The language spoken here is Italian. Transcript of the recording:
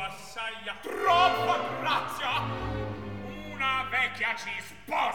assai a troppa grazia una vecchia ci sposa